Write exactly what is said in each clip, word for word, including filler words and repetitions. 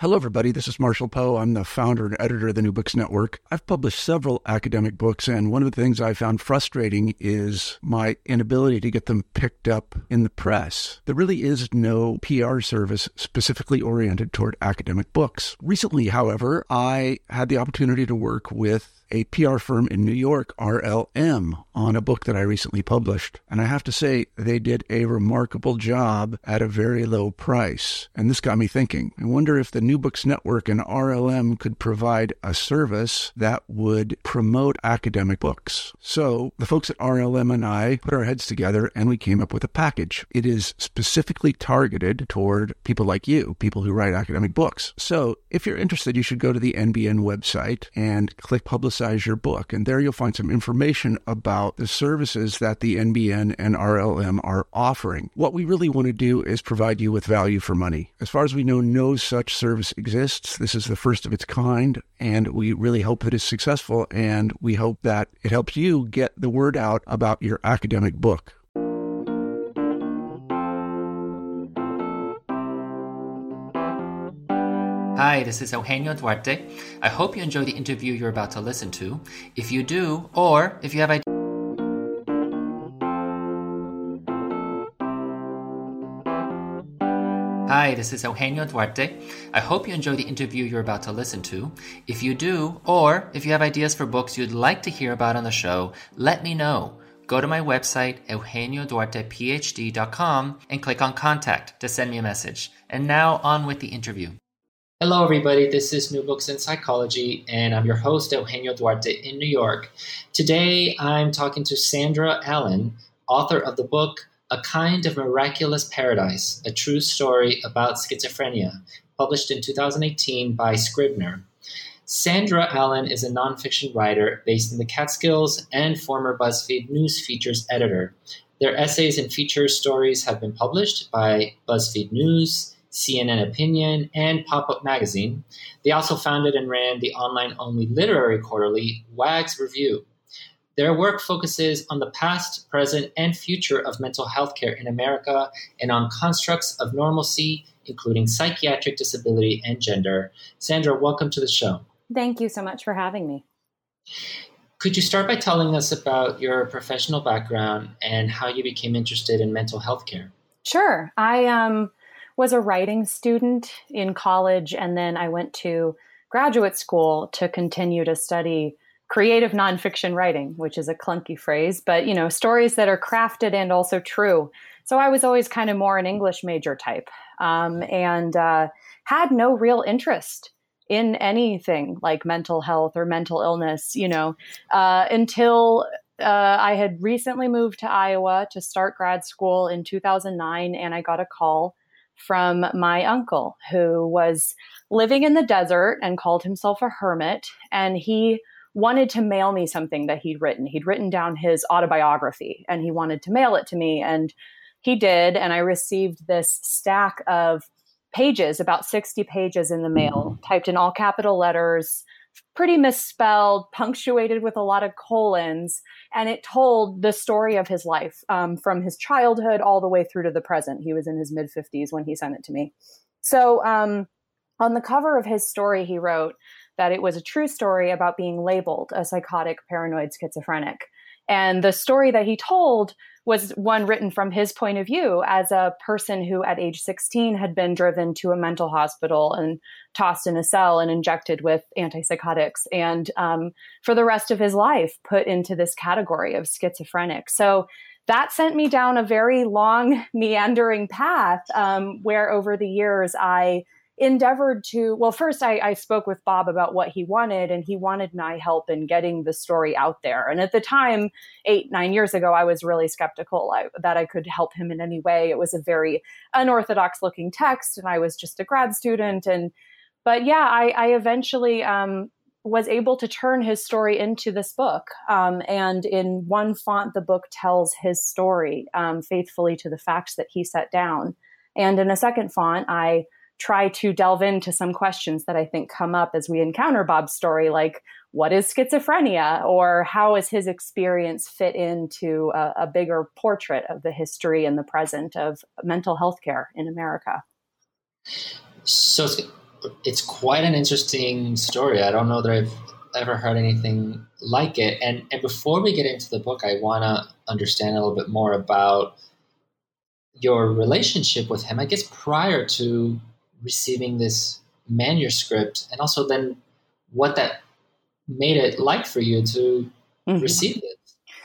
Hello, everybody. This is Marshall Poe. I'm the founder and editor of the New Books Network. I've published several academic books, and one of the things I found frustrating is my inability to get them picked up in the press. There really is no P R service specifically oriented toward academic books. Recently, however, I had the opportunity to work with a P R firm in New York, R L M, on a book that I recently published. And I have to say, they did a remarkable job at a very low price. And this got me thinking. I wonder if the New Books Network and R L M could provide a service that would promote academic books. So the folks at R L M and I put our heads together and we came up with a package. It is specifically targeted toward people like you, people who write academic books. So if you're interested, you should go to the N B N website and click Publicize your book. And there you'll find some information about the services that the N B N and R L M are offering. What we really want to do is provide you with value for money. As far as we know, no such service exists. This is the first of its kind, and we really hope that it's successful, and we hope that it helps you get the word out about your academic book. Hi, this is Eugenio Duarte. I hope you enjoy the interview you're about to listen to. If you do, or if you have ideas... Hi, this is Eugenio Duarte. I hope you enjoy the interview you're about to listen to. If you do, or if you have ideas for books you'd like to hear about on the show, let me know. Go to my website, eugenio duarte p h d dot com, and click on Contact to send me a message. And now on with the interview. Hello, everybody. This is New Books in Psychology, and I'm your host, Eugenio Duarte, in New York. Today, I'm talking to Sandra Allen, author of the book, A Kind of Miraculous Paradise, a true story about schizophrenia, published in two thousand eighteen by Scribner. Sandra Allen is a nonfiction writer based in the Catskills and former BuzzFeed News Features editor. Their essays and feature stories have been published by BuzzFeed News, C N N Opinion, and Pop-Up Magazine. They also founded and ran the online-only literary quarterly Wags Review. Their work focuses on the past, present, and future of mental health care in America and on constructs of normalcy, including psychiatric disability and gender. Sandra, welcome to the show. Thank you so much for having me. Could you start by telling us about your professional background and how you became interested in mental health care? Sure. I um. was a writing student in college, and then I went to graduate school to continue to study creative nonfiction writing, which is a clunky phrase, but, you know, stories that are crafted and also true. So I was always kind of more an English major type, um, and uh, had no real interest in anything like mental health or mental illness, you know, uh, until uh, I had recently moved to Iowa to start grad school in two thousand nine, and I got a call from my uncle, who was living in the desert and called himself a hermit. And he wanted to mail me something that he'd written. He'd written down his autobiography and he wanted to mail it to me. And he did. And I received this stack of pages, about sixty pages in the mail, typed in all capital letters, pretty misspelled, punctuated with a lot of colons. And it told the story of his life um, from his childhood all the way through to the present. He was in his mid fifties when he sent it to me. So um, on the cover of his story, he wrote that it was a true story about being labeled a psychotic, paranoid schizophrenic. And the story that he told was one written from his point of view as a person who at age sixteen had been driven to a mental hospital and tossed in a cell and injected with antipsychotics, and um, for the rest of his life put into this category of schizophrenic. So that sent me down a very long, meandering path um, where over the years I endeavored to, well, first I, I spoke with Bob about what he wanted, and he wanted my help in getting the story out there. And at the time, eight, nine years ago, I was really skeptical I, that I could help him in any way. It was a very unorthodox looking text, and I was just a grad student. And, but yeah, I, I eventually um, was able to turn his story into this book. Um, and in one font, the book tells his story um, faithfully to the facts that he set down. And in a second font, I try to delve into some questions that I think come up as we encounter Bob's story, like what is schizophrenia, or how is his experience fit into a, a bigger portrait of the history and the present of mental health care in America? So it's quite an interesting story. I don't know that I've ever heard anything like it. And and before we get into the book, I want to understand a little bit more about your relationship with him, I guess, prior to receiving this manuscript, and also then what that made it like for you to mm-hmm. receive it.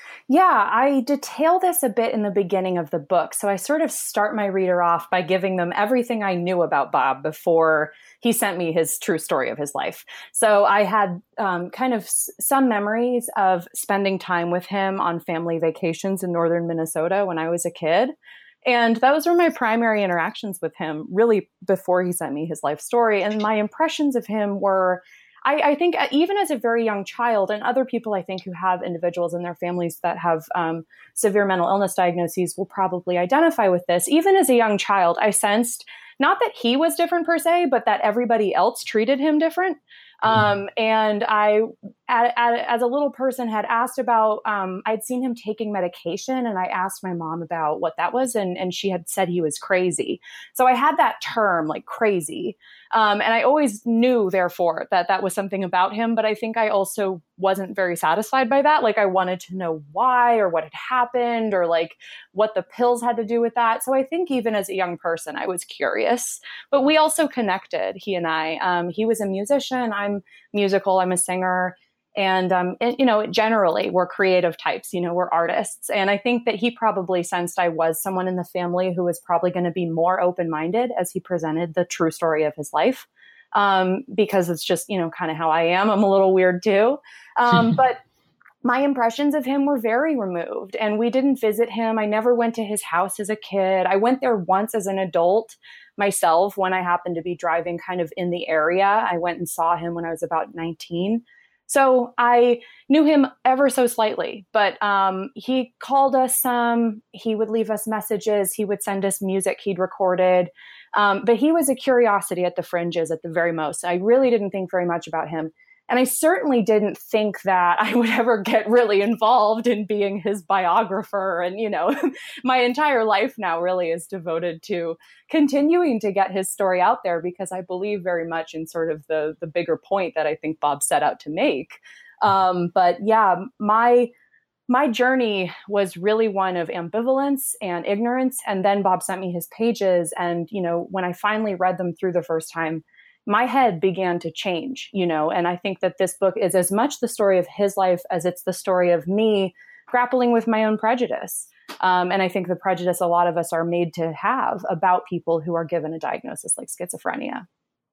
Yeah, I detail this a bit in the beginning of the book. So I sort of start my reader off by giving them everything I knew about Bob before he sent me his true story of his life. So I had um, kind of s- some memories of spending time with him on family vacations in northern Minnesota when I was a kid. And those were my primary interactions with him, really, before he sent me his life story. And my impressions of him were, I, I think even as a very young child, and other people I think who have individuals in their families that have um, severe mental illness diagnoses will probably identify with this. Even as a young child, I sensed not that he was different per se, but that everybody else treated him different. Um, and I, at, at, as a little person, had asked about, um, I'd seen him taking medication, and I asked my mom about what that was, and, and she had said he was crazy. So I had that term, like crazy. Um, and I always knew, therefore, that that was something about him. But I think I also wasn't very satisfied by that. Like, I wanted to know why, or what had happened, or like what the pills had to do with that. So I think even as a young person, I was curious. But we also connected, he and I. Um, he was a musician. I'm musical. I'm a singer. And, um, and, you know, generally we're creative types, you know, we're artists. And I think that he probably sensed I was someone in the family who was probably going to be more open-minded as he presented the true story of his life. Um, because it's just, you know, kind of how I am. I'm a little weird too. Um, but my impressions of him were very removed, and we didn't visit him. I never went to his house as a kid. I went there once as an adult myself when I happened to be driving kind of in the area. I went and saw him when I was about nineteen. So I knew him ever so slightly, but um, he called us some, he would leave us messages, he would send us music he'd recorded, um, but he was a curiosity at the fringes at the very most. I really didn't think very much about him. And I certainly didn't think that I would ever get really involved in being his biographer. And, you know, my entire life now really is devoted to continuing to get his story out there, because I believe very much in sort of the, the bigger point that I think Bob set out to make. Um, but yeah, my my journey was really one of ambivalence and ignorance. And then Bob sent me his pages. And, you know, when I finally read them through the first time, my head began to change, you know, and I think that this book is as much the story of his life as it's the story of me grappling with my own prejudice. Um, and I think the prejudice a lot of us are made to have about people who are given a diagnosis like schizophrenia.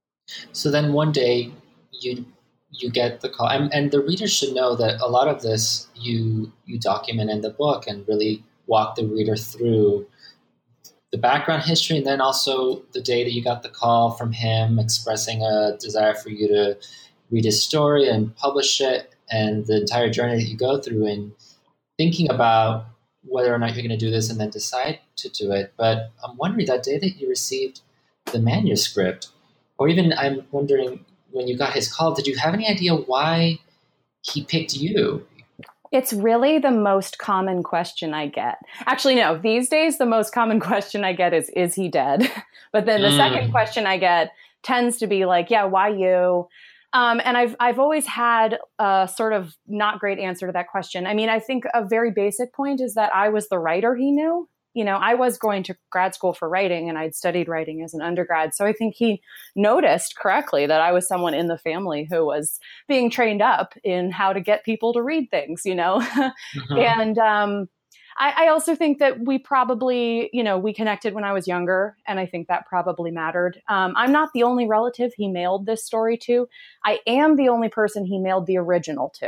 So then one day you you get the call, and, and the readers should know that a lot of this you you document in the book and really walk the reader through the background history, and then also the day that you got the call from him expressing a desire for you to read his story and publish it, and the entire journey that you go through in thinking about whether or not you're going to do this and then decide to do it. But I'm wondering, that day that you received the manuscript, or even I'm wondering when you got his call, did you have any idea why he picked you? It's really the most common question I get. Actually, no, these days, the most common question I get is, is he dead? But then the mm. second question I get tends to be like, yeah, why you? Um, and I've, I've always had a sort of not great answer to that question. I mean, I think a very basic point is that I was the writer he knew. You know, I was going to grad school for writing, and I'd studied writing as an undergrad. So I think he noticed correctly that I was someone in the family who was being trained up in how to get people to read things, you know? Mm-hmm. And um, I, I also think that we probably, you know, we connected when I was younger, and I think that probably mattered. Um, I'm not the only relative he mailed this story to. I am the only person he mailed the original to.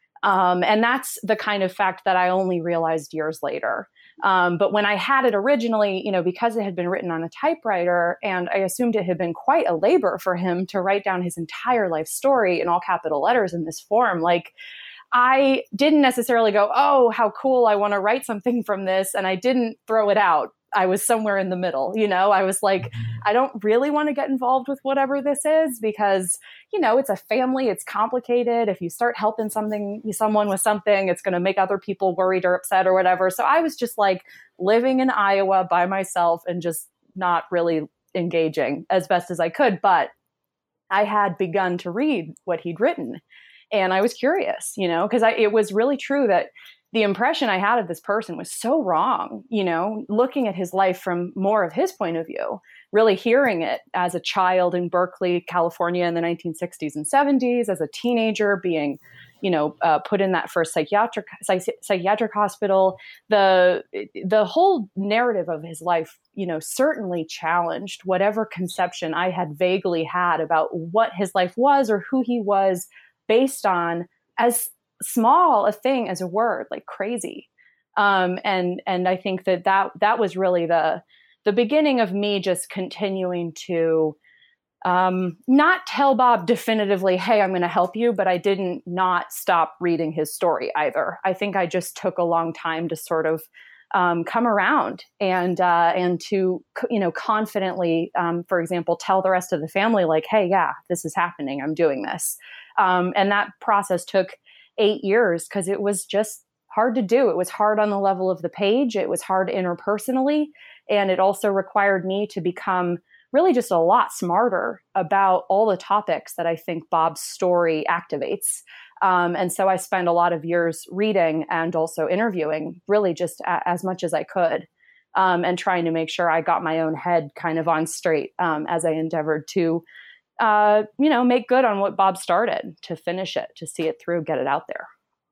Um, and that's the kind of fact that I only realized years later. Um, but when I had it originally, you know, because it had been written on a typewriter, and I assumed it had been quite a labor for him to write down his entire life story in all capital letters in this form, like, I didn't necessarily go, oh, how cool, I want to write something from this. And I didn't throw it out. I was somewhere in the middle, you know, I was like, I don't really want to get involved with whatever this is, because, you know, it's a family, it's complicated. If you start helping something, someone with something, it's going to make other people worried or upset or whatever. So I was just like living in Iowa by myself and just not really engaging as best as I could. But I had begun to read what he'd written. And I was curious, you know, because it was really true that the impression I had of this person was so wrong, you know, looking at his life from more of his point of view, really hearing it as a child in Berkeley, California in the nineteen sixties and seventies, as a teenager being, you know, uh, put in that first psychiatric psych- psychiatric hospital. The the whole narrative of his life, you know, certainly challenged whatever conception I had vaguely had about what his life was or who he was, based on as small a thing as a word, like crazy. Um, and and I think that, that that was really the the beginning of me just continuing to um, not tell Bob definitively, hey, I'm going to help you, but I didn't not stop reading his story either. I think I just took a long time to sort of um, come around and uh, and to, you know, confidently, um, for example, tell the rest of the family, like, hey, yeah, this is happening. I'm doing this. Um, and that process took eight years because it was just hard to do. It was hard on the level of the page. It was hard interpersonally. And it also required me to become really just a lot smarter about all the topics that I think Bob's story activates. Um, and so I spent a lot of years reading and also interviewing, really just a- as much as I could, um, and trying to make sure I got my own head kind of on straight um, as I endeavored to Uh, you know, make good on what Bob started, to finish it, to see it through, get it out there.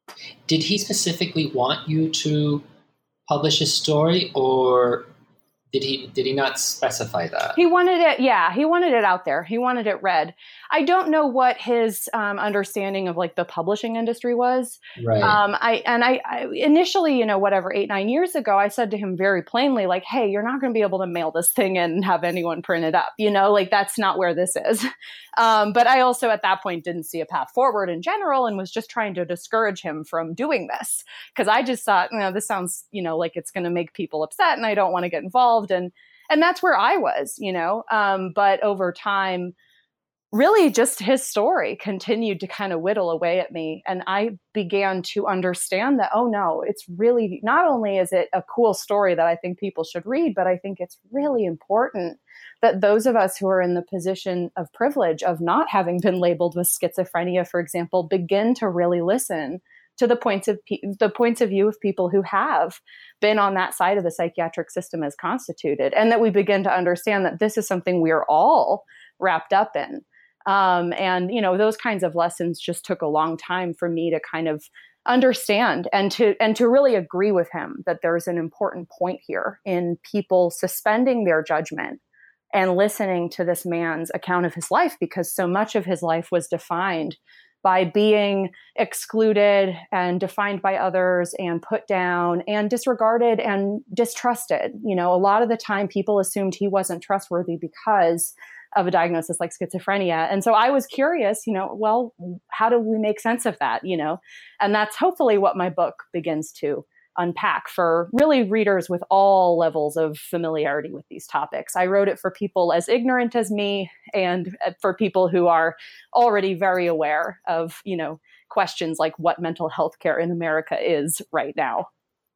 Did he specifically want you to publish his story, or did he did he not specify that? He wanted it, yeah, he wanted it out there. He wanted it read. I don't know what his um, understanding of like the publishing industry was. Right. Um, I and I, I initially, you know, whatever, eight, nine years ago, I said to him very plainly, like, hey, you're not going to be able to mail this thing in and have anyone print it up. You know, like that's not where this is. Um, but I also at that point didn't see a path forward in general and was just trying to discourage him from doing this. Because I just thought, you know, this sounds, you know, like it's going to make people upset and I don't want to get involved. And and that's where I was, you know, um, but over time, really just his story continued to kind of whittle away at me. And I began to understand that, oh no, it's really, not only is it a cool story that I think people should read, but I think it's really important that those of us who are in the position of privilege of not having been labeled with schizophrenia, for example, begin to really listen to the points of pe- the points of view of people who have been on that side of the psychiatric system as constituted, and that we begin to understand that this is something we are all wrapped up in. Um, and, you know, those kinds of lessons just took a long time for me to kind of understand and to and to really agree with him that there's an important point here in people suspending their judgment and listening to this man's account of his life, because so much of his life was defined by being excluded and defined by others and put down and disregarded and distrusted. You know, a lot of the time people assumed he wasn't trustworthy because of a diagnosis like schizophrenia. And so I was curious, you know, well, how do we make sense of that, you know? And that's hopefully what my book begins to unpack for really readers with all levels of familiarity with these topics. I wrote it for people as ignorant as me and for people who are already very aware of, you know, questions like what mental health care in America is right now.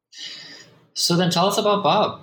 So then tell us about Bob.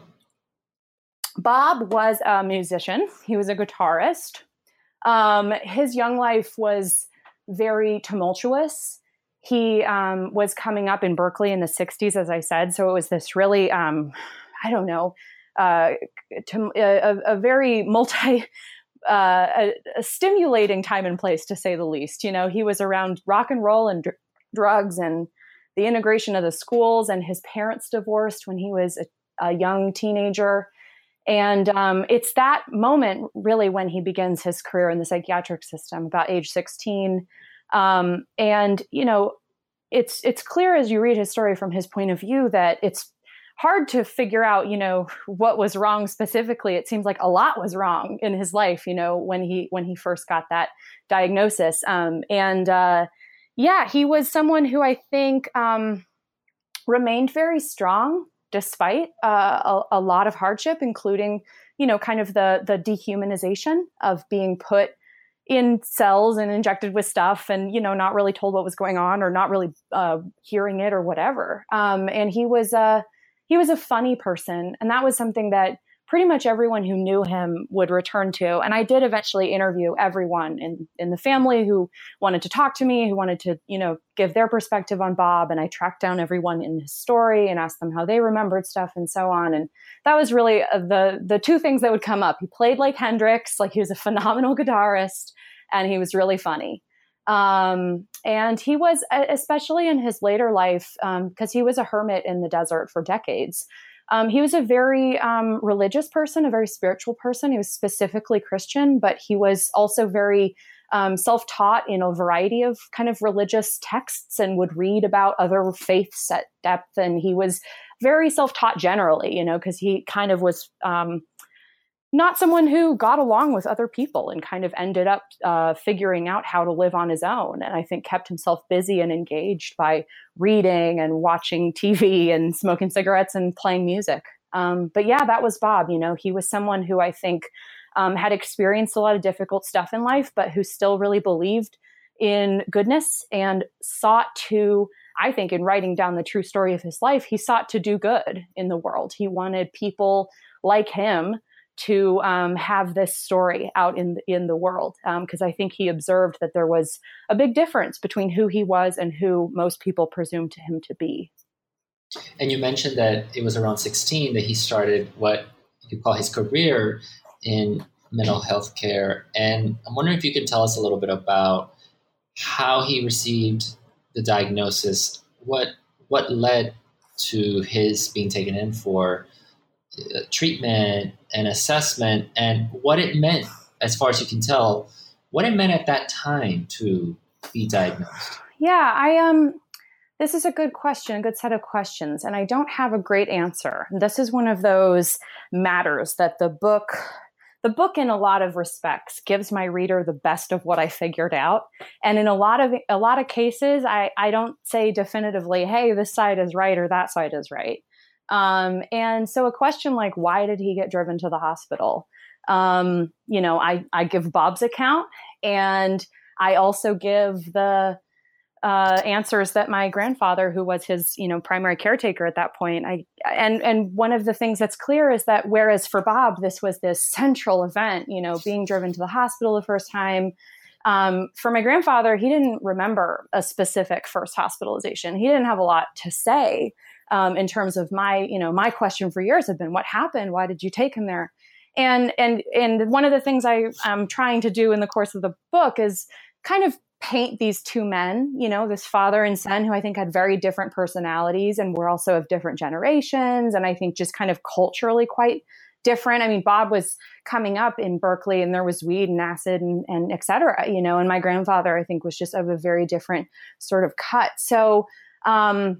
Bob was a musician. He was a guitarist. Um, his young life was very tumultuous. He um, was coming up in Berkeley in the sixties, as I said. So it was this really, um, I don't know, uh, to, a, a very multi, uh, a, a stimulating time and place, to say the least. You know, he was around rock and roll and dr- drugs and the integration of the schools, and his parents divorced when he was a, a young teenager. And um, it's that moment really when he begins his career in the psychiatric system, about age sixteen. Um, and, you know, it's it's clear as you read his story from his point of view that it's hard to figure out, you know, what was wrong specifically. It seems like a lot was wrong in his life, you know, when he when he first got that diagnosis. Um, and uh, yeah, he was someone who I think um, remained very strong despite uh, a, a lot of hardship, including, you know, kind of the the dehumanization of being put in cells and injected with stuff and, you know, not really told what was going on or not really uh, hearing it or whatever. Um, and he was a, he was a funny person. And that was something that pretty much everyone who knew him would return to. And I did eventually interview everyone in, in the family who wanted to talk to me, who wanted to, you know, give their perspective on Bob. And I tracked down everyone in his story and asked them how they remembered stuff and so on. And that was really the, the two things that would come up. He played like Hendrix, like he was a phenomenal guitarist, and he was really funny. Um, and he was, especially in his later life, um, because he was a hermit in the desert for decades. Um, he was a very um, religious person, a very spiritual person. He was specifically Christian, but he was also very um, self-taught in a variety of kind of religious texts and would read about other faiths at depth. And he was very self-taught generally, you know, because he kind of was um, not someone who got along with other people and kind of ended up uh, figuring out how to live on his own. And I think kept himself busy and engaged by reading and watching T V and smoking cigarettes and playing music. Um, but yeah, that was Bob. You know, he was someone who I think um, had experienced a lot of difficult stuff in life, but who still really believed in goodness and sought to, I think, in writing down the true story of his life, he sought to do good in the world. He wanted people like him to um, have this story out in the, in the world. Because um, I think he observed that there was a big difference between who he was and who most people presumed him to be. And you mentioned that it was around sixteen that he started what you call his career in mental health care. And I'm wondering if you could tell us a little bit about how he received the diagnosis, what what led to his being taken in for uh, treatment and assessment, and what it meant, as far as you can tell, what it meant at that time to be diagnosed. Yeah, I um, this is a good question, a good set of questions, and I don't have a great answer. This is one of those matters that the book, the book in a lot of respects gives my reader the best of what I figured out, and in a lot of a lot of cases, I I don't say definitively, hey, this side is right or that side is right. Um, and so a question like, why did he get driven to the hospital? Um, you know, I, I give Bob's account, and I also give the uh, answers that my grandfather, who was his, you know, primary caretaker at that point, I, and, and one of the things that's clear is that whereas for Bob, this was this central event, you know, being driven to the hospital the first time, Um, for my grandfather, he didn't remember a specific first hospitalization. He didn't have a lot to say um, in terms of my, you know, my question for years had been, what happened? Why did you take him there? And and and one of the things I am trying to do in the course of the book is kind of paint these two men, you know, this father and son, who I think had very different personalities and were also of different generations, and I think just kind of culturally quite different. I mean, Bob was coming up in Berkeley and there was weed and acid and, and et cetera, you know, and my grandfather, I think, was just of a very different sort of cut. So um,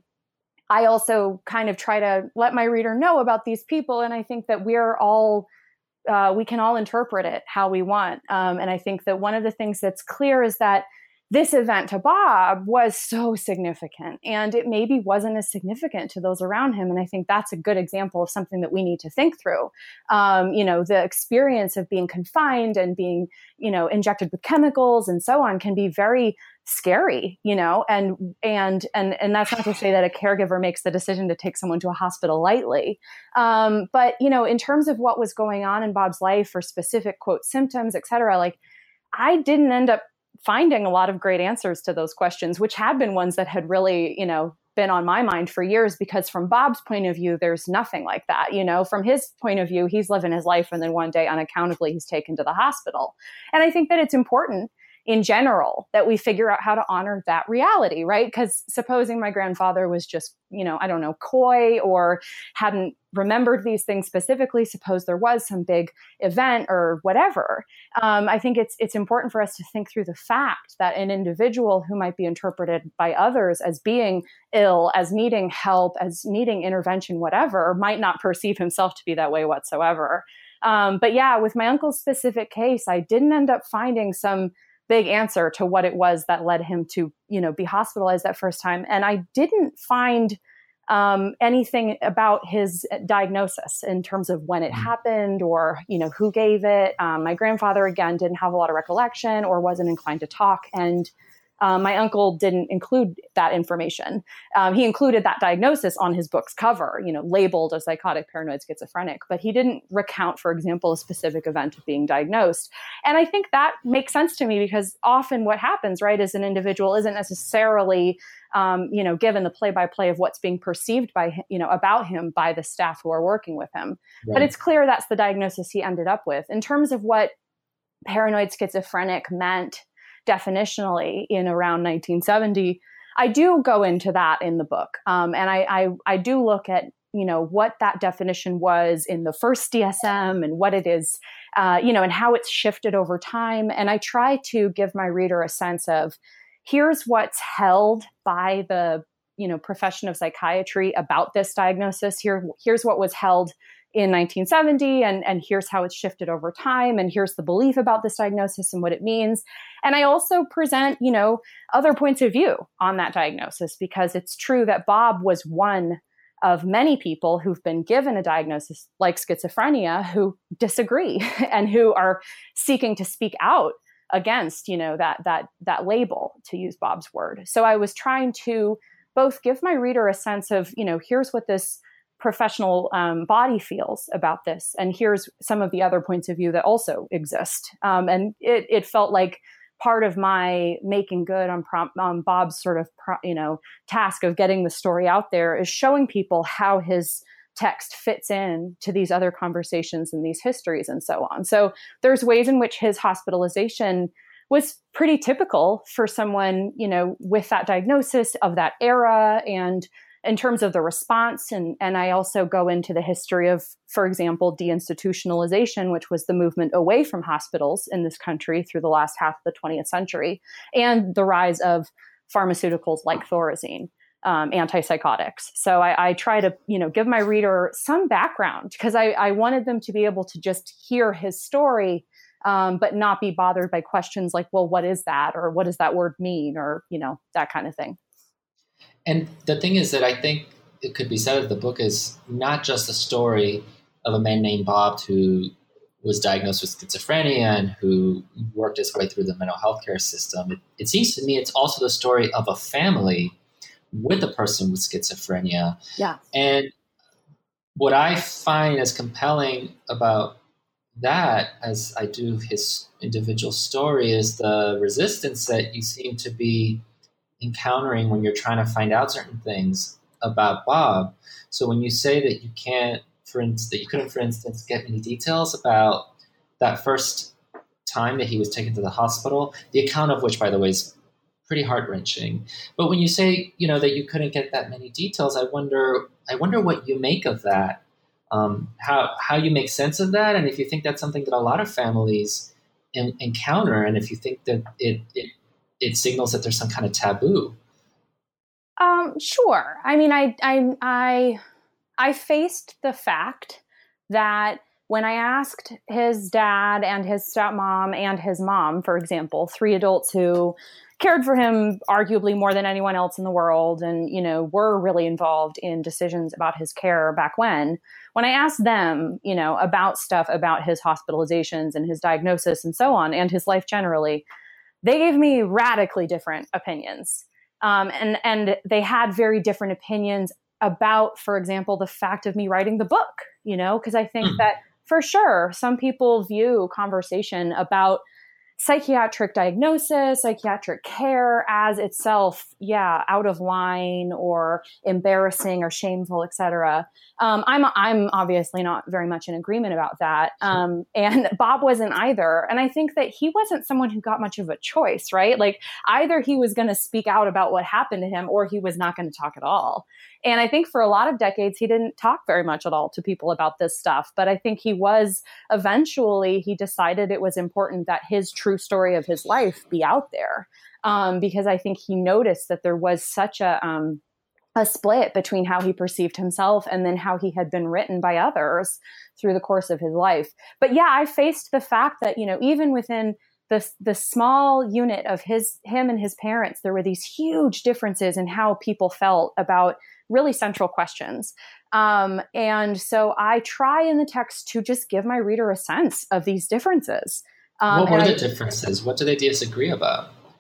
I also kind of try to let my reader know about these people. And I think that we're all, uh, we can all interpret it how we want. Um, and I think that one of the things that's clear is that this event to Bob was so significant, and it maybe wasn't as significant to those around him. And I think that's a good example of something that we need to think through. Um, you know, the experience of being confined and being, you know, injected with chemicals and so on can be very scary, you know, and, and, and, and that's not to say that a caregiver makes the decision to take someone to a hospital lightly. Um, but, you know, in terms of what was going on in Bob's life or specific quote symptoms, et cetera, like I didn't end up finding a lot of great answers to those questions, which had been ones that had really, you know, been on my mind for years, because from Bob's point of view, there's nothing like that. You know, from his point of view, he's living his life, and then one day unaccountably he's taken to the hospital. And I think that it's important in general that we figure out how to honor that reality, right? Because supposing my grandfather was just, you know, I don't know, coy or hadn't remembered these things specifically, suppose there was some big event or whatever. Um, I think it's it's important for us to think through the fact that an individual who might be interpreted by others as being ill, as needing help, as needing intervention, whatever, might not perceive himself to be that way whatsoever. Um, but yeah, with my uncle's specific case, I didn't end up finding some big answer to what it was that led him to, you know, be hospitalized that first time. And I didn't find um, anything about his diagnosis in terms of when it happened or, you know, who gave it. Um, my grandfather, again, didn't have a lot of recollection or wasn't inclined to talk. And Um, my uncle didn't include that information. Um, he included that diagnosis on his book's cover, you know, labeled a psychotic paranoid schizophrenic, but he didn't recount, for example, a specific event of being diagnosed. And I think that makes sense to me because often what happens, right, is an individual isn't necessarily, um, you know, given the play-by-play of what's being perceived by, you know, about him by the staff who are working with him. Right. But it's clear that's the diagnosis he ended up with. In terms of what paranoid schizophrenic meant definitionally in around nineteen seventy, I do go into that in the book. Um, and I, I, I do look at, you know, what that definition was in the first D S M and what it is, uh, you know, and how it's shifted over time. And I try to give my reader a sense of, here's what's held by the, you know, profession of psychiatry about this diagnosis. Here, here's what was held in nineteen seventy, and, and here's how it's shifted over time, and here's the belief about this diagnosis and what it means. And I also present, you know, other points of view on that diagnosis, because it's true that Bob was one of many people who've been given a diagnosis like schizophrenia who disagree and who are seeking to speak out against, you know, that that that label, to use Bob's word. So I was trying to both give my reader a sense of, you know, here's what this professional um, body feels about this, and here's some of the other points of view that also exist. Um, and it, it felt like part of my making good on, prom- on Bob's sort of pro- you know task of getting the story out there is showing people how his text fits in to these other conversations and these histories and so on. So there's ways in which his hospitalization was pretty typical for someone, you know, with that diagnosis of that era, and in terms of the response. And, and I also go into the history of, for example, deinstitutionalization, which was the movement away from hospitals in this country through the last half of the twentieth century, and the rise of pharmaceuticals like Thorazine, um, antipsychotics. So I, I try to, you know, give my reader some background, because I, I wanted them to be able to just hear his story, um, but not be bothered by questions like, well, what is that? Or what does that word mean? Or, you know, that kind of thing. And the thing is that I think it could be said that the book is not just a story of a man named Bob who was diagnosed with schizophrenia and who worked his way through the mental health care system. It, it seems to me it's also the story of a family with a person with schizophrenia. Yeah. And what I find as compelling about that, as I do his individual story, is the resistance that you seem to be encountering when you're trying to find out certain things about Bob. So when you say that you can't, for instance, that you couldn't, for instance, get any details about that first time that he was taken to the hospital, the account of which, by the way, is pretty heart-wrenching. But when you say, you know, that you couldn't get that many details, I wonder, I wonder what you make of that, um, how how you make sense of that, and if you think that's something that a lot of families in, encounter, and if you think that it it it signals that there's some kind of taboo. Um, sure. I mean, I, I, I, I faced the fact that when I asked his dad and his stepmom and his mom, for example, three adults who cared for him arguably more than anyone else in the world, and, you know, were really involved in decisions about his care back when, when I asked them, you know, about stuff about his hospitalizations and his diagnosis and so on, and his life generally, they gave me radically different opinions. Um, and, and they had very different opinions about, for example, the fact of me writing the book, you know, because I think mm. that for sure, some people view conversation about psychiatric diagnosis, psychiatric care as itself, yeah, out of line or embarrassing or shameful, et cetera. Um, I'm I'm obviously not very much in agreement about that. Um, and Bob wasn't either. And I think that he wasn't someone who got much of a choice, right? Like either he was going to speak out about what happened to him or he was not going to talk at all. And I think for a lot of decades, he didn't talk very much at all to people about this stuff. But I think he was eventually, he decided it was important that his true story of his life be out there. Um, because I think he noticed that there was such a, um, a split between how he perceived himself and then how he had been written by others through the course of his life. But yeah, I faced the fact that, you know, even within the, the small unit of his, him and his parents, there were these huge differences in how people felt about really central questions. Um, and so I try in the text to just give my reader a sense of these differences. Um, what were the I, differences? What do they disagree about?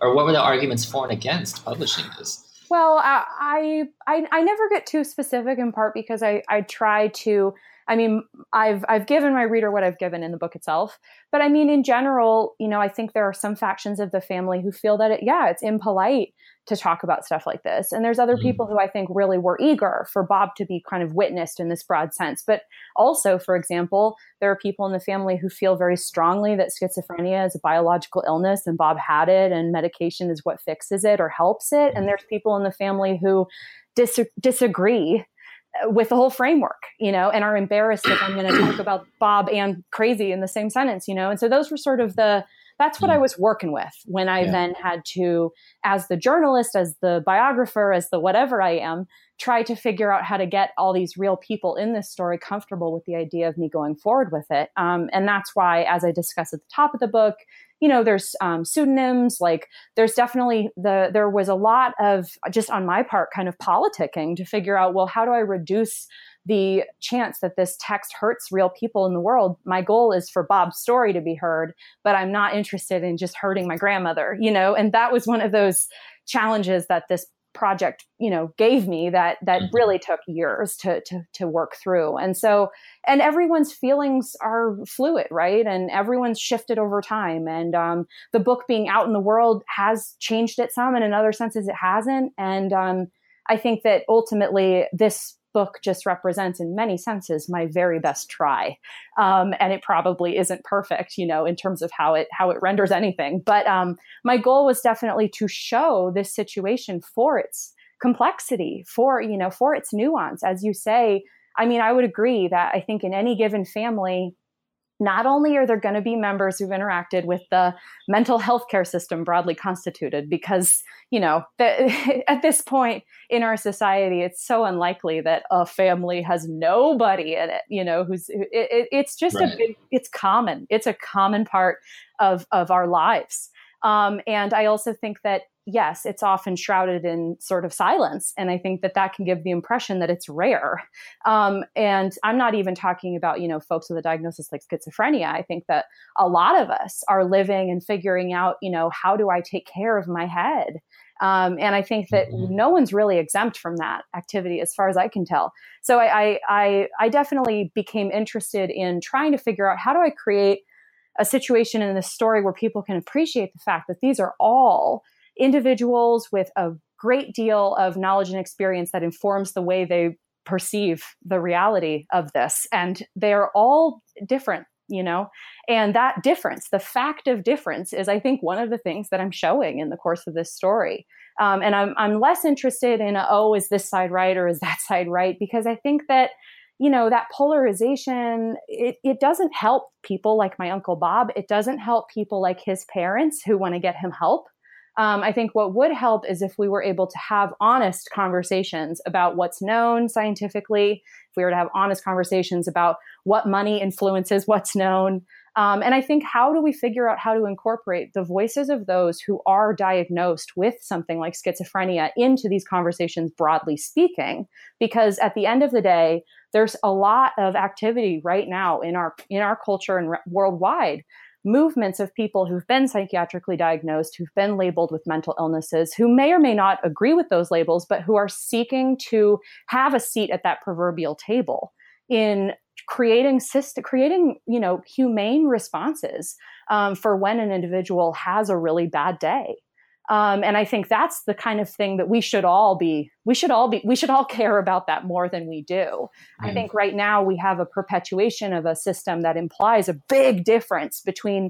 or what were the arguments for and against publishing this? Well, I, I I never get too specific, in part because I, I try to, I mean, I've I've given my reader what I've given in the book itself. But I mean, in general, you know, I think there are some factions of the family who feel that, it, yeah, it's impolite to talk about stuff like this. And there's other mm-hmm. people who I think really were eager for Bob to be kind of witnessed in this broad sense. But also, for example, there are people in the family who feel very strongly that schizophrenia is a biological illness and Bob had it and medication is what fixes it or helps it. Mm-hmm. And there's people in the family who dis- disagree with the whole framework, you know, and are embarrassed if I'm going to talk about Bob and crazy in the same sentence, you know. And so those were sort of the, that's what I was working with when I yeah. then had to, as the journalist, as the biographer, as the whatever I am, try to figure out how to get all these real people in this story comfortable with the idea of me going forward with it. Um, and that's why, as I discuss at the top of the book, you know, there's um, pseudonyms, like there's definitely the, there was a lot of just on my part kind of politicking to figure out, well, how do I reduce the chance that this text hurts real people in the world? My goal is for Bob's story to be heard, but I'm not interested in just hurting my grandmother, you know? And that was one of those challenges that this project, you know, gave me that, that really took years to, to, to work through. And so, and everyone's feelings are fluid, right? And everyone's shifted over time. And um, the book being out in the world has changed it some, and in other senses it hasn't. And um, I think that ultimately this book just represents in many senses my very best try. Um, and it probably isn't perfect, you know, in terms of how it, how it renders anything. But um, my goal was definitely to show this situation for its complexity, for, you know, for its nuance. As you say, I mean, I would agree that I think in any given family, not only are there going to be members who've interacted with the mental health care system broadly constituted, because, you know, the, at this point in our society, it's so unlikely that a family has nobody in it, you know, who's, it, it, it's just right. a big, it's common. It's a common part of, of our lives. Um, and I also think that, yes, it's often shrouded in sort of silence. And I think that that can give the impression that it's rare. Um, and I'm not even talking about, you know, folks with a diagnosis like schizophrenia. I think that a lot of us are living and figuring out, you know, how do I take care of my head? Um, and I think that mm-hmm. no one's really exempt from that activity as far as I can tell. So I, I, I definitely became interested in trying to figure out, how do I create a situation in this story where people can appreciate the fact that these are all individuals with a great deal of knowledge and experience that informs the way they perceive the reality of this. And they're all different, you know, and that difference, the fact of difference, is, I think, one of the things that I'm showing in the course of this story. Um, and I'm, I'm less interested in, a, oh, is this side right or is that side right? Because I think that, you know, that polarization, it, it doesn't help people like my Uncle Bob. It doesn't help people like his parents who want to get him help. Um, I think what would help is if we were able to have honest conversations about what's known scientifically, if we were to have honest conversations about what money influences what's known. Um, and I think, how do we figure out how to incorporate the voices of those who are diagnosed with something like schizophrenia into these conversations, broadly speaking? Because at the end of the day, there's a lot of activity right now in our in our culture and re- worldwide, movements of people who've been psychiatrically diagnosed, who've been labeled with mental illnesses, who may or may not agree with those labels, but who are seeking to have a seat at that proverbial table in creating system, creating, you know, humane responses um, for when an individual has a really bad day. Um, and I think that's the kind of thing that we should all be, we should all be, we should all care about that more than we do. Mm. I think right now we have a perpetuation of a system that implies a big difference between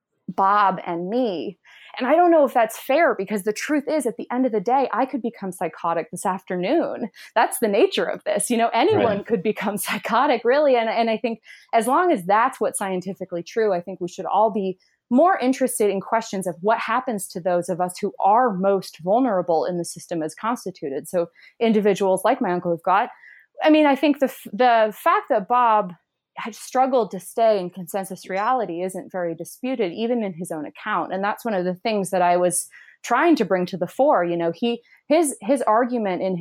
Bob and me. And I don't know if that's fair, because the truth is, at the end of the day, I could become psychotic this afternoon. That's the nature of this. You know, anyone right. could become psychotic, really. And, and I think as long as that's what's scientifically true, I think we should all be more interested in questions of what happens to those of us who are most vulnerable in the system as constituted. So individuals like my uncle who've got, I mean, I think the the fact that Bob had struggled to stay in consensus reality isn't very disputed, even in his own account. And that's one of the things that I was trying to bring to the fore. You know, he his his argument in his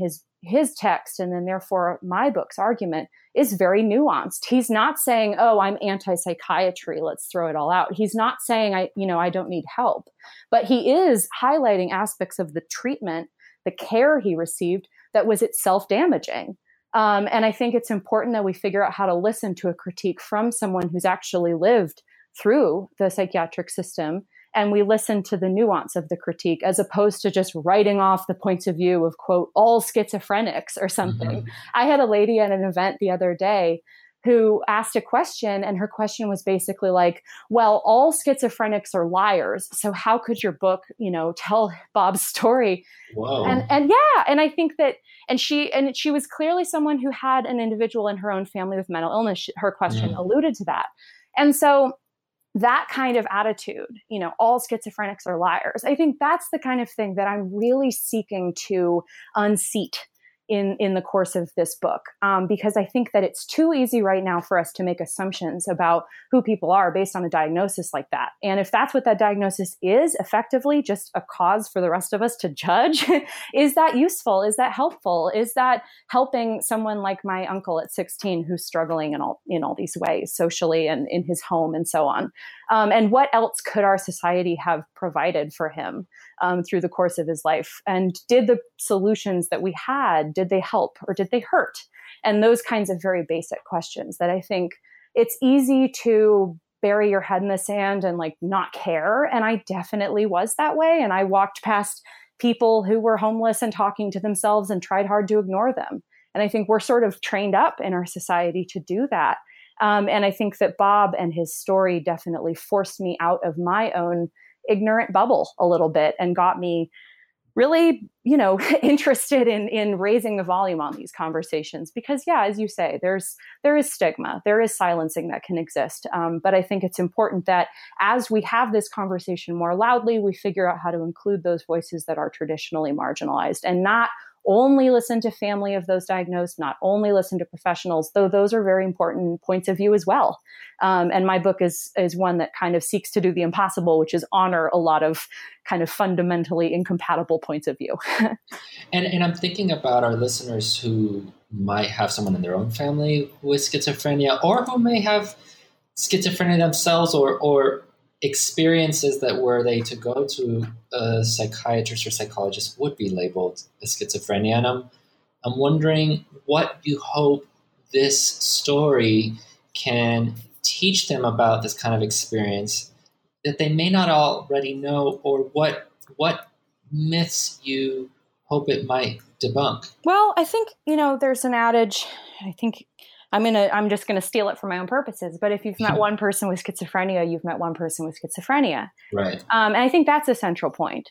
his text, and then therefore my book's argument, is very nuanced. He's not saying, oh, I'm anti-psychiatry, let's throw it all out. He's not saying, I, you know, I don't need help, but he is highlighting aspects of the treatment, the care he received that was itself damaging. Um, and I think it's important that we figure out how to listen to a critique from someone who's actually lived through the psychiatric system, and we listen to the nuance of the critique as opposed to just writing off the points of view of, quote, all schizophrenics or something. Mm-hmm. I had a lady at an event the other day who asked a question, and her question was basically like, well, all schizophrenics are liars, so how could your book, you know, tell Bob's story? Whoa. And and yeah, and I think that, and she and she was clearly someone who had an individual in her own family with mental illness. Her question mm. alluded to that. And so that kind of attitude, you know, all schizophrenics are liars, I think that's the kind of thing that I'm really seeking to unseat in, in the course of this book, um, because I think that it's too easy right now for us to make assumptions about who people are based on a diagnosis like that. And if that's what that diagnosis is, effectively just a cause for the rest of us to judge, is that useful? Is that helpful? Is that helping someone like my uncle at sixteen who's struggling in all, in all these ways, socially and in his home and so on? Um, and what else could our society have provided for him um, through the course of his life? And did the solutions that we had, did they help or did they hurt? And those kinds of very basic questions that I think it's easy to bury your head in the sand and like not care. And I definitely was that way. And I walked past people who were homeless and talking to themselves and tried hard to ignore them. And I think we're sort of trained up in our society to do that. Um, and I think that Bob and his story definitely forced me out of my own ignorant bubble a little bit and got me really, you know, interested in, in raising the volume on these conversations. Because, yeah, as you say, there's there is stigma, there is silencing that can exist. Um, but I think it's important that as we have this conversation more loudly, we figure out how to include those voices that are traditionally marginalized and not only listen to family of those diagnosed, not only listen to professionals, though those are very important points of view as well. Um, and my book is is one that kind of seeks to do the impossible, which is honor a lot of kind of fundamentally incompatible points of view. and, and I'm thinking about our listeners who might have someone in their own family with schizophrenia, or who may have schizophrenia themselves, or or experiences that were they to go to a psychiatrist or psychologist would be labeled as schizophrenia. And I'm, I'm wondering what you hope this story can teach them about this kind of experience that they may not already know, or what what myths you hope it might debunk. Well, I think, you know, there's an adage, I think I'm gonna. I'm just gonna steal it for my own purposes. But if you've met one person with schizophrenia, you've met one person with schizophrenia, right? Um, and I think that's a central point.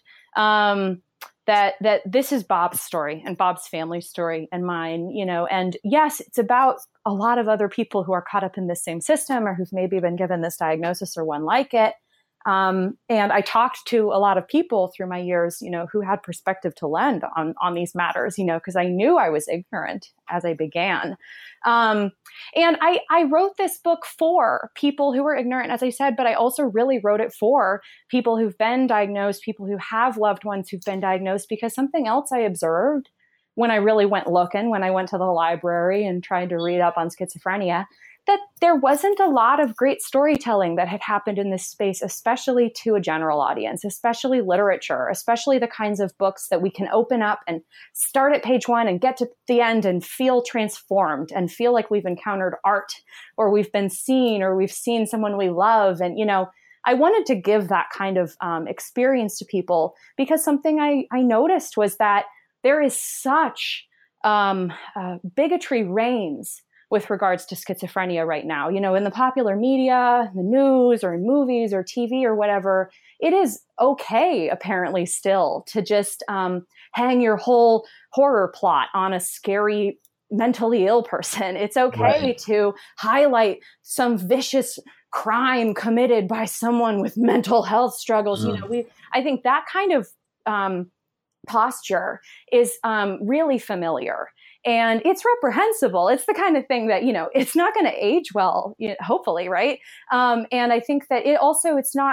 Um, that that this is Bob's story and Bob's family story and mine. You know, and yes, it's about a lot of other people who are caught up in this same system or who've maybe been given this diagnosis or one like it. Um, and I talked to a lot of people through my years, you know, who had perspective to lend on, on these matters, you know, because I knew I was ignorant as I began. Um, and I, I wrote this book for people who were ignorant, as I said, but I also really wrote it for people who've been diagnosed, people who have loved ones who've been diagnosed, because something else I observed when I really went looking, when I went to the library and tried to read up on schizophrenia, that there wasn't a lot of great storytelling that had happened in this space, especially to a general audience, especially literature, especially the kinds of books that we can open up and start at page one and get to the end and feel transformed and feel like we've encountered art, or we've been seen, or we've seen someone we love. And, you know, I wanted to give that kind of um, experience to people, because something I, I noticed was that there is such um, uh, bigotry reigns with regards to schizophrenia right now. You know, in the popular media, the news, or in movies or T V or whatever, it is okay, apparently still, to just um, hang your whole horror plot on a scary mentally ill person. It's okay right. to highlight some vicious crime committed by someone with mental health struggles. Mm. You know, we, I think that kind of um, posture is um, really familiar. And it's reprehensible. It's the kind of thing that, you know, it's not going to age well, you know, hopefully, right? Um, and I think that it also, it's not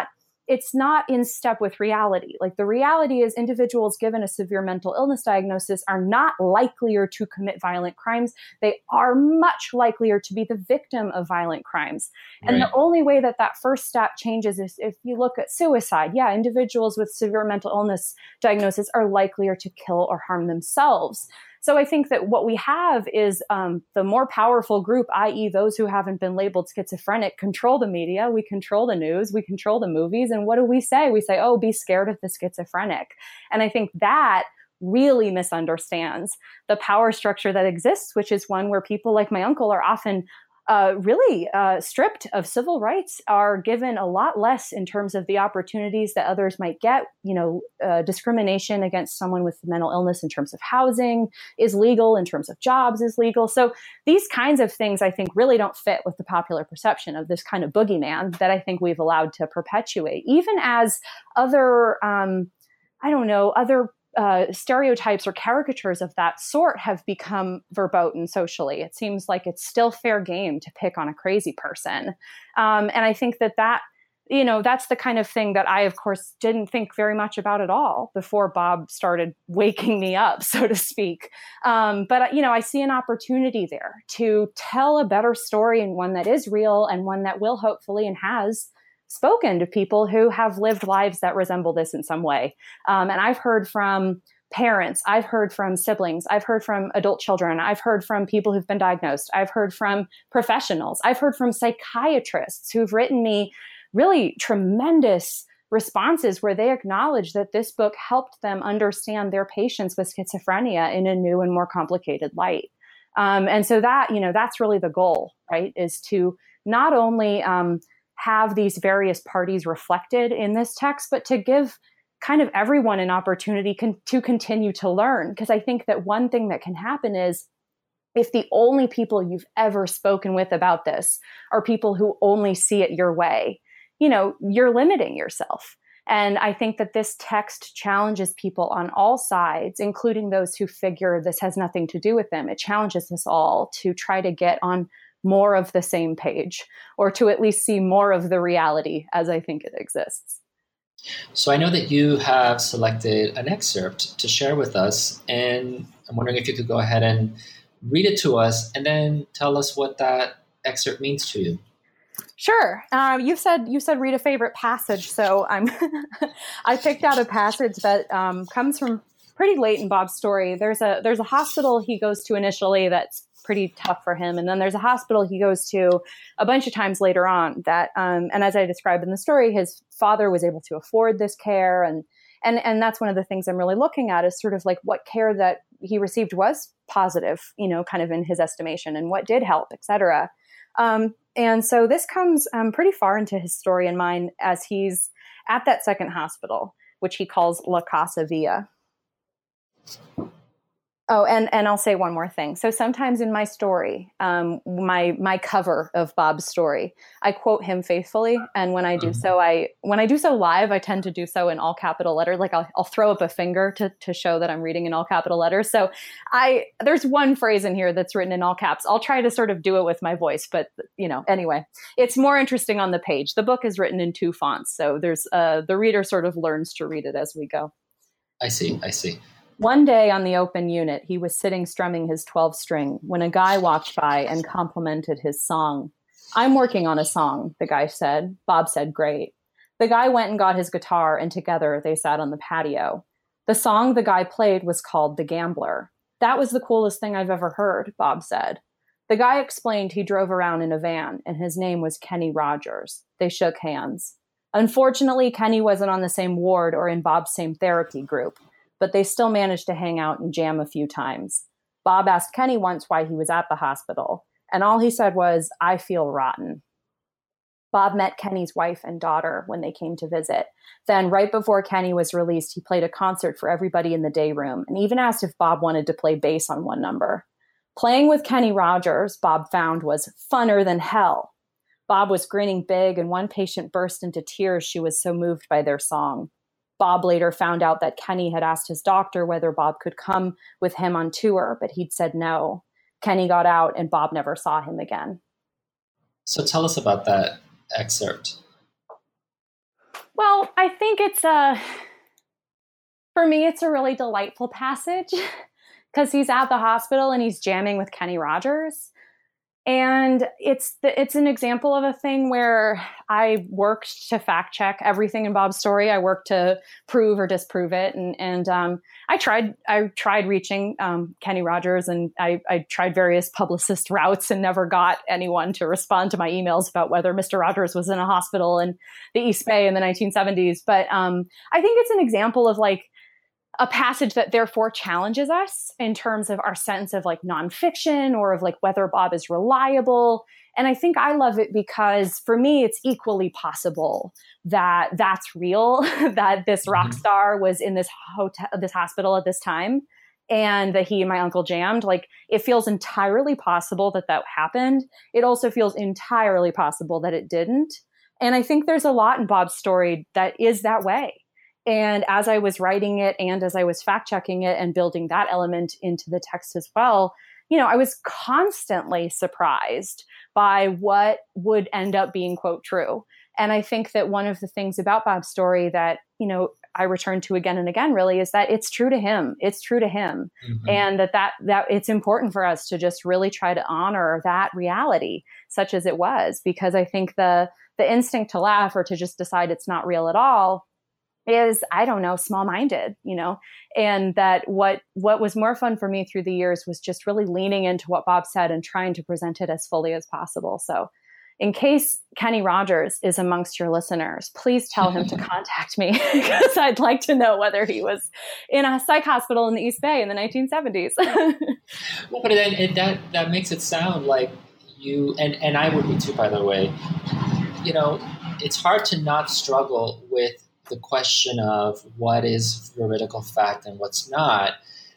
it's not in step with reality. Like the reality is individuals given a severe mental illness diagnosis are not likelier to commit violent crimes. They are much likelier to be the victim of violent crimes. Right. And the only way that that first step changes is if you look at suicide. Yeah, individuals with severe mental illness diagnosis are likelier to kill or harm themselves. So I think that what we have is um, the more powerful group, that is those who haven't been labeled schizophrenic, control the media, we control the news, we control the movies. And what do we say? We say, oh, be scared of the schizophrenic. And I think that really misunderstands the power structure that exists, which is one where people like my uncle are often Uh, really uh, stripped of civil rights, are given a lot less in terms of the opportunities that others might get. You know, uh, discrimination against someone with mental illness in terms of housing is legal, in terms of jobs is legal. So these kinds of things, I think, really don't fit with the popular perception of this kind of boogeyman that I think we've allowed to perpetuate, even as other, um, I don't know, other Uh, stereotypes or caricatures of that sort have become verboten socially. It seems like it's still fair game to pick on a crazy person. Um, and I think that that, you know, that's the kind of thing that I, of course, didn't think very much about at all before Bob started waking me up, so to speak. Um, but, you know, I see an opportunity there to tell a better story, and one that is real and one that will hopefully and has spoken to people who have lived lives that resemble this in some way. Um, and I've heard from parents, I've heard from siblings, I've heard from adult children, I've heard from people who've been diagnosed, I've heard from professionals, I've heard from psychiatrists who've written me really tremendous responses where they acknowledge that this book helped them understand their patients with schizophrenia in a new and more complicated light. Um, and so that, you know, that's really the goal, right, is to not only um, have these various parties reflected in this text, but to give kind of everyone an opportunity con- to continue to learn. Because I think that one thing that can happen is if the only people you've ever spoken with about this are people who only see it your way, you know, you're limiting yourself. And I think that this text challenges people on all sides, including those who figure this has nothing to do with them. It challenges us all to try to get on more of the same page, or to at least see more of the reality as I think it exists. So I know that you have selected an excerpt to share with us, and I'm wondering if you could go ahead and read it to us and then tell us what that excerpt means to you. Sure. Um, you said you said read a favorite passage, so I'm I picked out a passage that um, comes from pretty late in Bob's story. There's a there's a hospital he goes to initially that's pretty tough for him. And then there's a hospital he goes to a bunch of times later on that, um, and as I described in the story, his father was able to afford this care. And, and, and that's one of the things I'm really looking at is sort of like what care that he received was positive, you know, kind of in his estimation, and what did help, et cetera. Um, and so this comes um, pretty far into his story and mine as he's at that second hospital, which he calls La Casa Villa. Oh, and, and I'll say one more thing. So sometimes in my story, um, my my cover of Bob's story, I quote him faithfully. And when I do so, I when I do so live, I tend to do so in all capital letters. Like I'll, I'll throw up a finger to to show that I'm reading in all capital letters. So I there's one phrase in here that's written in all caps. I'll try to sort of do it with my voice, but you know, anyway, it's more interesting on the page. The book is written in two fonts, so there's uh, the reader sort of learns to read it as we go. I see. I see. One day on the open unit, he was sitting strumming his twelve string when a guy walked by and complimented his song. "I'm working on a song," the guy said. Bob said, "Great." The guy went and got his guitar, and together they sat on the patio. The song the guy played was called "The Gambler." "That was the coolest thing I've ever heard," Bob said. The guy explained he drove around in a van, and his name was Kenny Rogers. They shook hands. Unfortunately, Kenny wasn't on the same ward or in Bob's same therapy group, but they still managed to hang out and jam a few times. Bob asked Kenny once why he was at the hospital, and all he said was, "I feel rotten." Bob met Kenny's wife and daughter when they came to visit. Then, right before Kenny was released, he played a concert for everybody in the day room and even asked if Bob wanted to play bass on one number. Playing with Kenny Rogers, Bob found, was funner than hell. Bob was grinning big, and one patient burst into tears. She was so moved by their song. Bob later found out that Kenny had asked his doctor whether Bob could come with him on tour, but he'd said no. Kenny got out, and Bob never saw him again. So tell us about that excerpt. Well, I think it's a, for me, it's a really delightful passage because he's at the hospital and he's jamming with Kenny Rogers. And it's the, it's an example of a thing where I worked to fact check everything in Bob's story. I worked to prove or disprove it, and and um, I tried I tried reaching um, Kenny Rogers, and I, I tried various publicist routes and never got anyone to respond to my emails about whether Mister Rogers was in a hospital in the East Bay in the nineteen seventies. But um, I think it's an example of like a passage that therefore challenges us in terms of our sense of like nonfiction or of like whether Bob is reliable. And I think I love it because for me, it's equally possible that that's real, that this rock star was in this hotel, this hospital at this time, and that he and my uncle jammed. Like, it feels entirely possible that that happened. It also feels entirely possible that it didn't. And I think there's a lot in Bob's story that is that way. And as I was writing it and as I was fact checking it and building that element into the text as well, you know, I was constantly surprised by what would end up being, quote, true. And I think that one of the things about Bob's story that, you know, I return to again and again really is that it's true to him. It's true to him. Mm-hmm. And that, that, that it's important for us to just really try to honor that reality, such as it was, because I think the, the instinct to laugh or to just decide it's not real at all is, I don't know, small-minded, you know, and that what what was more fun for me through the years was just really leaning into what Bob said and trying to present it as fully as possible. So in case Kenny Rogers is amongst your listeners, please tell him to contact me because I'd like to know whether he was in a psych hospital in the East Bay in the nineteen seventies. Well, but then it, that, that makes it sound like you, and, and I would be too, by the way, you know, it's hard to not struggle with the question of what is veridical fact and what's not.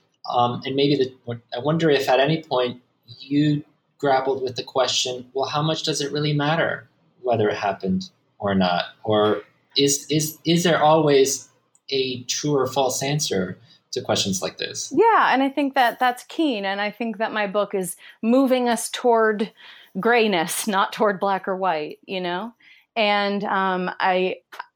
Um, and maybe the, I wonder if at any point you grappled with the question, well, how much does it really matter whether it happened or not? Or is is is there always a true or false answer to questions like this? Yeah, and I think that that's keen. And I think that my book is moving us toward grayness, not toward black or white, you know? And um, I...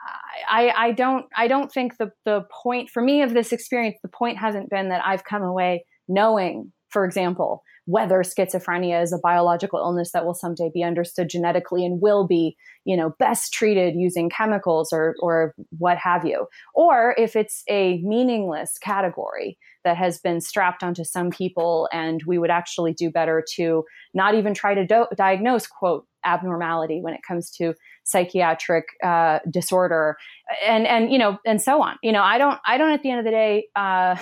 I, I don't I don't think the, the point for me of this experience, the point hasn't been that I've come away knowing, for example, whether schizophrenia is a biological illness that will someday be understood genetically and will be, you know, best treated using chemicals or or what have you, or if it's a meaningless category that has been strapped onto some people, and we would actually do better to not even try to do- diagnose, quote, abnormality when it comes to psychiatric uh, disorder, and and you know, and so on. You know, I don't I don't at the end of the day, uh,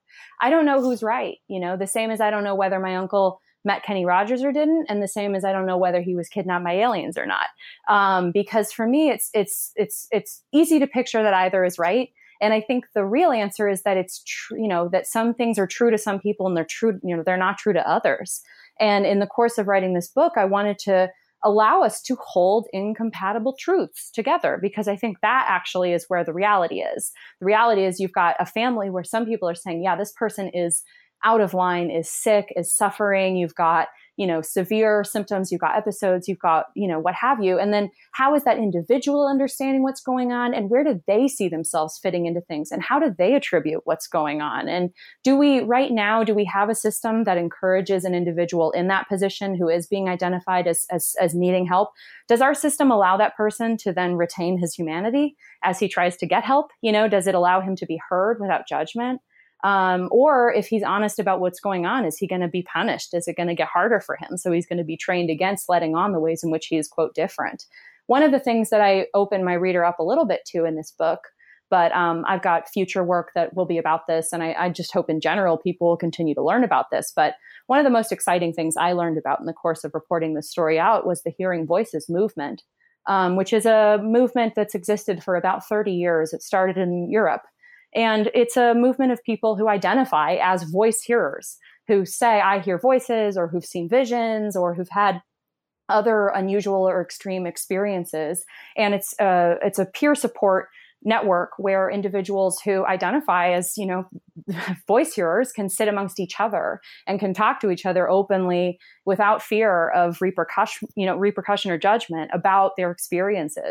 I don't know who's right. You know, the same as I don't know whether my uncle met Kenny Rogers or didn't, and the same as I don't know whether he was kidnapped by aliens or not. Um, because for me, it's it's it's it's easy to picture that either is right. And I think the real answer is that it's true, you know, that some things are true to some people and they're true, you know, they're not true to others. And in the course of writing this book, I wanted to allow us to hold incompatible truths together, because I think that actually is where the reality is. The reality is you've got a family where some people are saying, yeah, this person is out of line, is sick, is suffering. You've got, you know, severe symptoms, you've got episodes, you've got, you know, what have you. And then how is that individual understanding what's going on, and where do they see themselves fitting into things, and how do they attribute what's going on? And do we, right now, do we have a system that encourages an individual in that position who is being identified as, as, as needing help? Does our system allow that person to then retain his humanity as he tries to get help? You know, does it allow him to be heard without judgment? Um, or if he's honest about what's going on, is he going to be punished? Is it going to get harder for him? So he's going to be trained against letting on the ways in which he is, quote, different. One of the things that I open my reader up a little bit to in this book, but um, I've got future work that will be about this, and I, I just hope in general people will continue to learn about this. But one of the most exciting things I learned about in the course of reporting this story out was the Hearing Voices movement, um, which is a movement that's existed for about thirty years. It started in Europe. And it's a movement of people who identify as voice hearers, who say, I hear voices, or who've seen visions, or who've had other unusual or extreme experiences. And it's a, it's a peer support network where individuals who identify as, you know, voice hearers can sit amongst each other and can talk to each other openly without fear of repercussion, you know, repercussion or judgment about their experiences.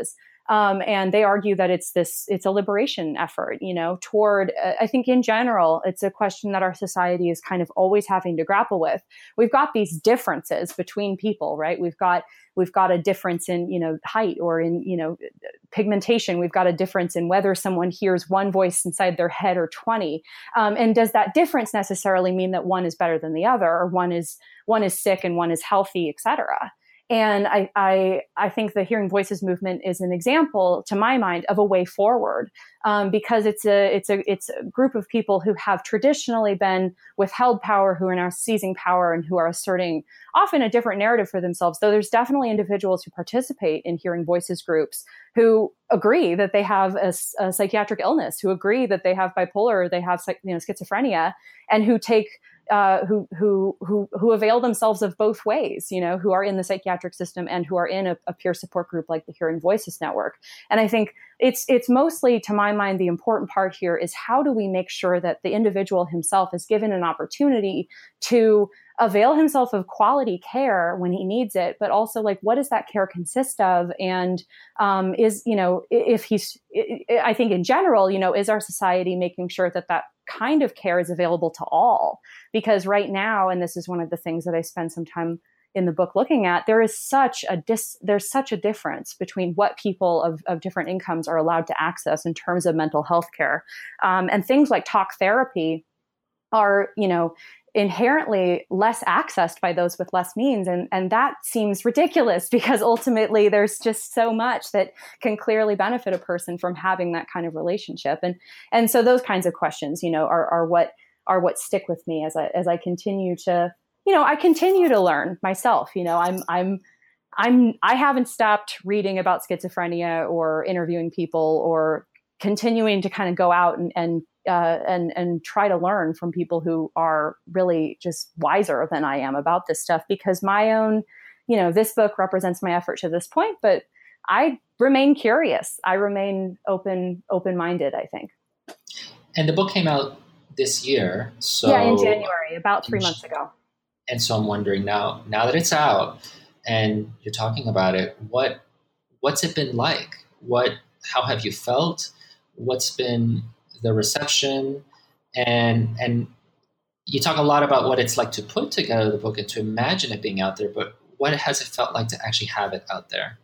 Um, and they argue that it's this, it's a liberation effort, you know, toward, uh, I think in general, it's a question that our society is kind of always having to grapple with. We've got these differences between people, right? We've got, we've got a difference in, you know, height or in, you know, pigmentation. We've got a difference in whether someone hears one voice inside their head or twenty. Um, and does that difference necessarily mean that one is better than the other, or one is, one is sick and one is healthy, et cetera? And I, I, I think the Hearing Voices movement is an example, to my mind, of a way forward, um, because it's a, it's a, it's a group of people who have traditionally been withheld power, who are now seizing power, and who are asserting often a different narrative for themselves. Though there's definitely individuals who participate in Hearing Voices groups who agree that they have a, a psychiatric illness, who agree that they have bipolar, or they have, you know, schizophrenia, and who take Uh, who who who who avail themselves of both ways, you know, who are in the psychiatric system and who are in a, a peer support group like the Hearing Voices Network. And I think it's it's mostly, to my mind, the important part here is how do we make sure that the individual himself is given an opportunity to avail himself of quality care when he needs it, but also, like, what does that care consist of? And um, is, you know, if he's, I think in general, you know, is our society making sure that that kind of care is available to all? Because right now, and this is one of the things that I spend some time in the book looking at, there is such a dis, there's such a difference between what people of, of different incomes are allowed to access in terms of mental health care. Um, and things like talk therapy are, you know, inherently less accessed by those with less means. And, and that seems ridiculous, because ultimately there's just so much that can clearly benefit a person from having that kind of relationship. And, and so those kinds of questions, you know, are, are what, are what stick with me as I, as I continue to, you know, I continue to learn myself. You know, I'm, I'm, I'm, I haven't stopped reading about schizophrenia or interviewing people or continuing to kind of go out and, and, uh, and, and try to learn from people who are really just wiser than I am about this stuff, because my own, you know, this book represents my effort to this point, but I remain curious. I remain open, open-minded, I think. And the book came out this year. So yeah, in January, about three months ago. And so I'm wondering now, now that it's out and you're talking about it, what, what's it been like? What, how have you felt? What's been the reception? And, and you talk a lot about what it's like to put together the book and to imagine it being out there, but what has it felt like to actually have it out there?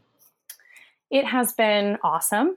It has been awesome.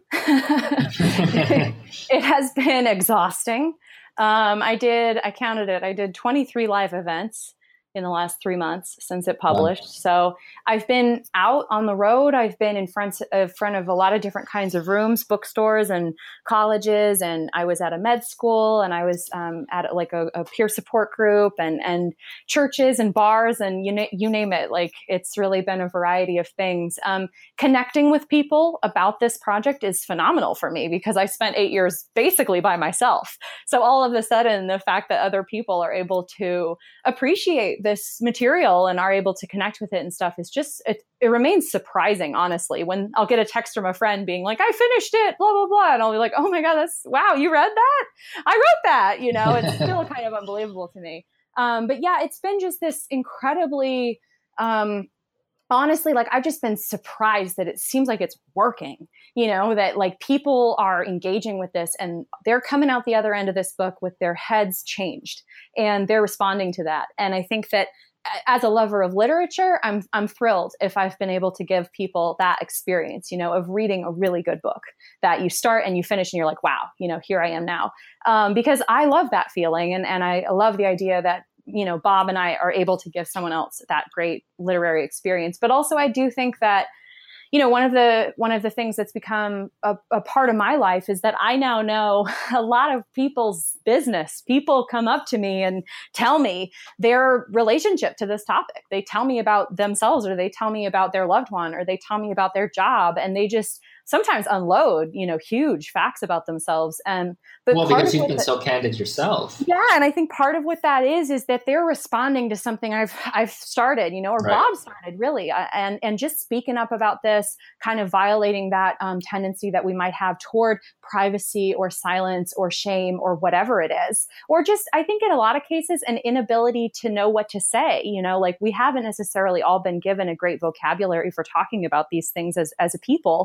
It has been exhausting. Um, I did, I counted it. I did twenty-three live events in the last three months since it published. Wow. So I've been out on the road. I've been in front, in front of a lot of different kinds of rooms, bookstores and colleges. And I was at a med school, and I was um, at like a, a peer support group, and, and churches and bars, and you, na- you name it. Like, it's really been a variety of things. Um, connecting with people about this project is phenomenal for me, because I spent eight years basically by myself. So all of a sudden, the fact that other people are able to appreciate this material and are able to connect with it and stuff is just, it, it remains surprising, honestly, when I'll get a text from a friend being like, I finished it, blah, blah, blah. And I'll be like, oh my God, that's, wow, you read that? I wrote that, you know, it's still kind of unbelievable to me. Um, but yeah, it's been just this incredibly, um, honestly, like, I've just been surprised that it seems like it's working, you know, that like people are engaging with this and they're coming out the other end of this book with their heads changed, and they're responding to that. And I think that as a lover of literature, I'm, I'm thrilled if I've been able to give people that experience, you know, of reading a really good book that you start and you finish and you're like, wow, you know, here I am now. Um, because I love that feeling. And, and I love the idea that, you know, Bob and I are able to give someone else that great literary experience. But also I do think that, you know, one of the, one of the things that's become a, a part of my life is that I now know a lot of people's business. People come up to me and tell me their relationship to this topic. They tell me about themselves, or they tell me about their loved one, or they tell me about their job, and they just sometimes unload, you know, huge facts about themselves. And but well, part because of you've been the, so candid yourself. Yeah, and I think part of what that is is that they're responding to something I've I've started, you know, or right. Bob started really, uh, and and just speaking up about this, kind of violating that um, tendency that we might have toward privacy or silence or shame or whatever it is, or just I think in a lot of cases an inability to know what to say. You know, like we haven't necessarily all been given a great vocabulary for talking about these things as as a people.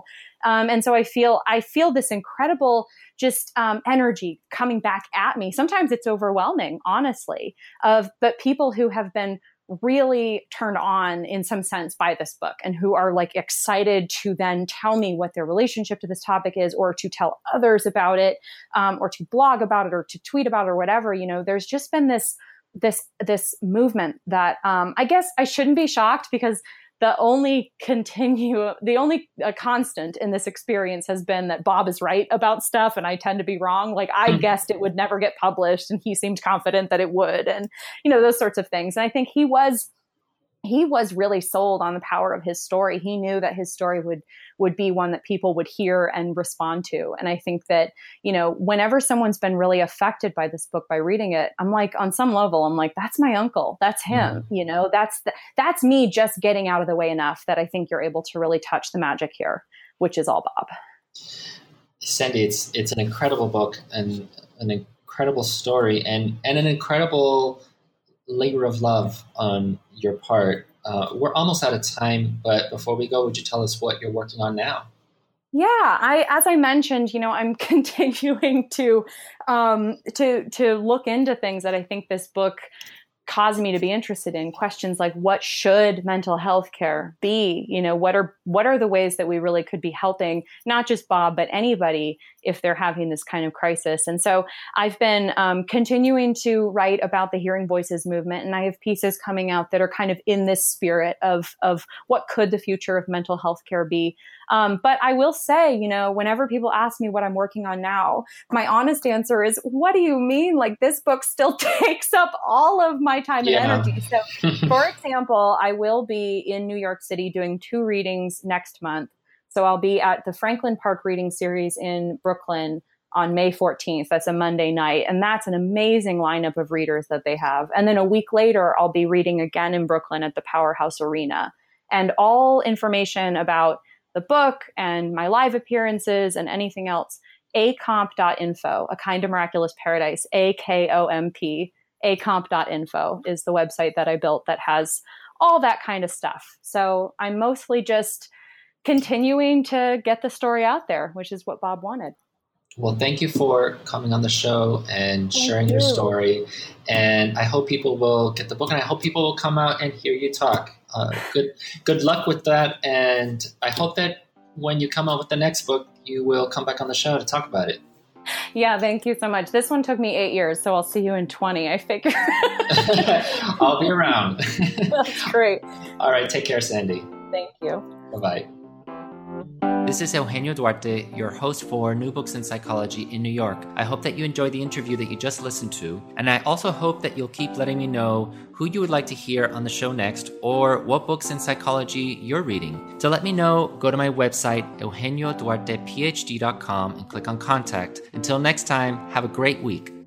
Um, and so I feel, I feel this incredible just um, energy coming back at me. Sometimes it's overwhelming, honestly, of, but people who have been really turned on in some sense by this book and who are like excited to then tell me what their relationship to this topic is, or to tell others about it, um, or to blog about it, or to tweet about it, or whatever. You know, there's just been this, this, this movement that um, I guess I shouldn't be shocked, because the only continue, the only uh, constant in this experience has been that Bob is right about stuff and I tend to be wrong. Like I mm-hmm. guessed it would never get published and he seemed confident that it would, and, you know, those sorts of things. And I think he was, he was really sold on the power of his story. He knew that his story would, would be one that people would hear and respond to. And I think that, you know, whenever someone's been really affected by this book by reading it, I'm like, on some level, I'm like, that's my uncle. That's him. Mm-hmm. You know, that's, the, that's me just getting out of the way enough that I think you're able to really touch the magic here, which is all Bob. Sandy, it's, it's an incredible book and an incredible story and, and an incredible labor of love on your part. Uh, we're almost out of time, but before we go, would you tell us what you're working on now? Yeah, I, as I mentioned, you know, I'm continuing to, um, to, to look into things that I think this book caused me to be interested in. Questions like, what should mental health care be? You know, what are, what are the ways that we really could be helping not just Bob, but anybody if they're having this kind of crisis? And so I've been um, continuing to write about the Hearing Voices movement, and I have pieces coming out that are kind of in this spirit of, of what could the future of mental health care be. Um, but I will say, you know, whenever people ask me what I'm working on now, my honest answer is, what do you mean? Like, this book still takes up all of my time yeah. and energy. So, for example, I will be in New York City doing two readings next month. So I'll be at the Franklin Park Reading Series in Brooklyn on May fourteenth. That's a Monday night. And that's an amazing lineup of readers that they have. And then a week later, I'll be reading again in Brooklyn at the Powerhouse Arena. And all information about the book and my live appearances and anything else, a comp dot info, A Kind of Miraculous Paradise, A K O M P, a comp dot info is the website that I built that has all that kind of stuff. So I'm mostly just continuing to get the story out there, which is what Bob wanted. Well, thank you for coming on the show and thank sharing you. your story. And I hope people will get the book, and I hope people will come out and hear you talk. Uh, good, good luck with that. And I hope that when you come out with the next book, you will come back on the show to talk about it. Yeah, thank you so much. This one took me eight years, so I'll see you in twenty, I figure. I'll be around. That's great. All right. Take care, Sandy. Thank you. Bye-bye. This is Eugenio Duarte, your host for New Books in Psychology in New York. I hope that you enjoyed the interview that you just listened to, and I also hope that you'll keep letting me know who you would like to hear on the show next, or what books in psychology you're reading. To let me know, go to my website, eugenio duarte p h d dot com, and click on Contact. Until next time, have a great week.